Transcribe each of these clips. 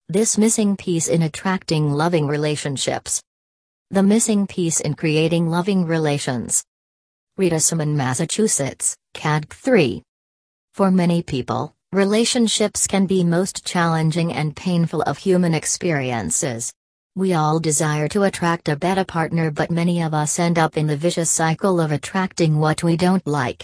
This missing piece in attracting loving relationships. The missing piece in creating loving relations. Rita Simon, Massachusetts, CAD 3. For many people, relationships can be most challenging and painful of human experiences. We all desire to attract a better partner, but many of us end up in the vicious cycle of attracting what we don't like.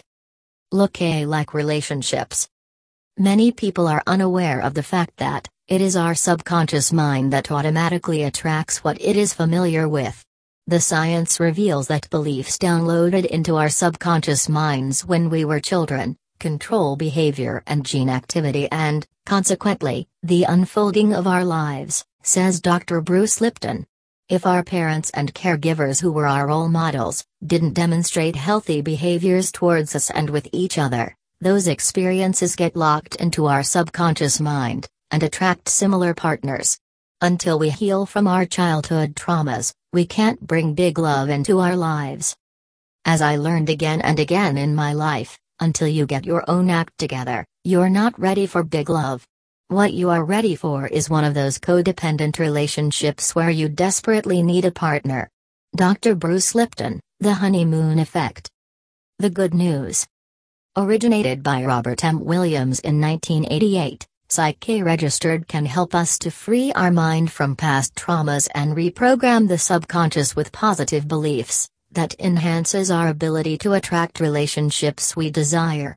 Look-alike relationships. Many people are unaware of the fact that it is our subconscious mind that automatically attracts what it is familiar with. The science reveals that beliefs downloaded into our subconscious minds when we were children control behavior and gene activity and, consequently, the unfolding of our lives, says Dr. Bruce Lipton. If our parents and caregivers who were our role models didn't demonstrate healthy behaviors towards us and with each other, those experiences get locked into our subconscious mind and attract similar partners. Until we heal from our childhood traumas, we can't bring big love into our lives. As I learned again and again in my life, until you get your own act together, you're not ready for big love. What you are ready for is one of those codependent relationships where you desperately need a partner. Dr. Bruce Lipton, The Honeymoon Effect. The good news. Originated by Robert M. Williams in 1988, Psych-K Registered can help us to free our mind from past traumas and reprogram the subconscious with positive beliefs that enhances our ability to attract relationships we desire.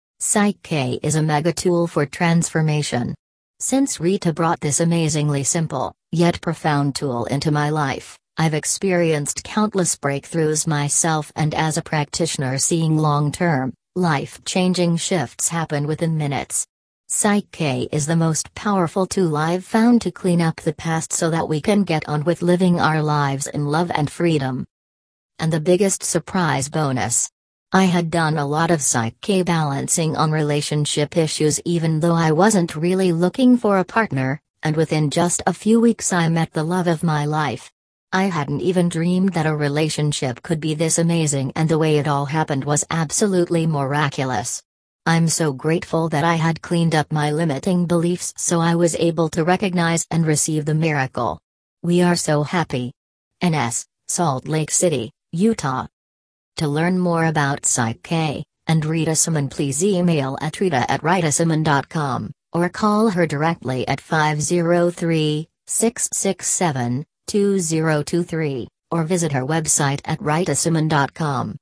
Psych-K is a mega tool for transformation. Since Rita brought this amazingly simple, yet profound tool into my life, I've experienced countless breakthroughs myself, and as a practitioner seeing long-term, life-changing shifts happen within minutes. Psych-K is the most powerful tool I've found to clean up the past so that we can get on with living our lives in love and freedom. And the biggest surprise bonus. I had done a lot of Psych-K balancing on relationship issues even though I wasn't really looking for a partner, and within just a few weeks I met the love of my life. I hadn't even dreamed that a relationship could be this amazing, and the way it all happened was absolutely miraculous. I'm so grateful that I had cleaned up my limiting beliefs so I was able to recognize and receive the miracle. We are so happy. N.S., Salt Lake City, Utah. To learn more about Psych-K and Rita Simon, please email at rita@ritasimon.com, or call her directly at 503-667-2023, or visit her website at ritasimon.com.